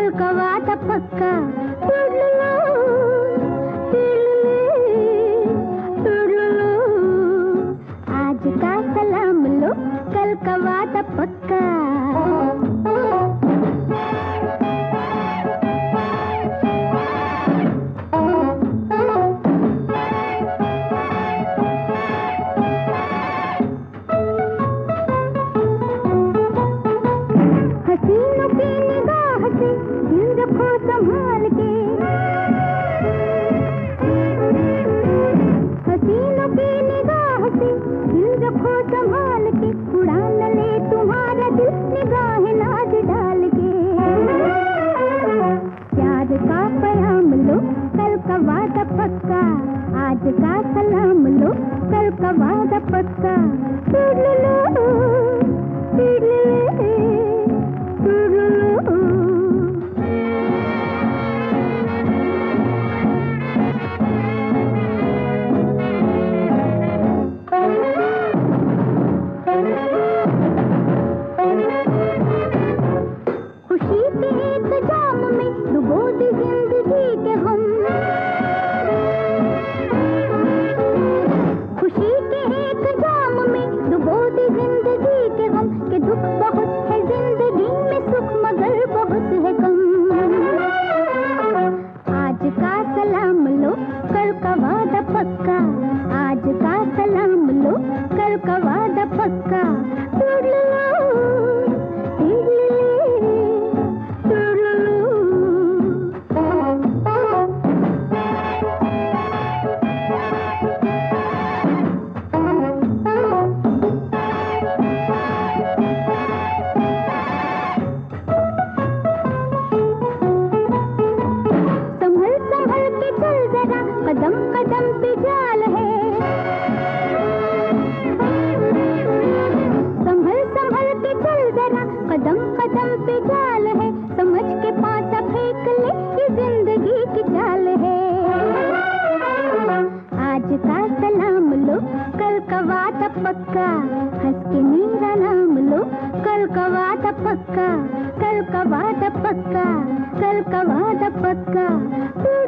कल का वादा पक्का। आज का सलाम लो, कल का वादा पक्का। हसीनों की निगाह से दिल रखो संभाल के, हसीनों की निगाह से दिल रखो संभाल के। उड़ा न ले तुम्हारा दिल निगाह नाज डाल के। प्यार का पैगाम लो, कल का वादा पक्का। आज का सलाम लो, कल का वादा पक्का। खुशी के एक जाम में डुबो दी जिंदगी के हम, खुशी के एक जाम में डुबो दी जिंदगी के हम। के दुख बहुत है जिंदगी में, सुख मगर बहुत है कम। आज का सलाम लो, कल का वादा पक्का। आज का सलाम लो, कल का वादा पक्का। कदम कदम पे जाल है, संभल संभल के चल जरा। कदम कदम पे जाल है, समझ के पासा फेंक ले, ये जिंदगी की चाल है। आज का सलाम लो, कल का वादा पक्का। हंस के मेरा नाम लो, कल का वादा पक्का। कल का वादा पक्का, कल का वादा पक्का।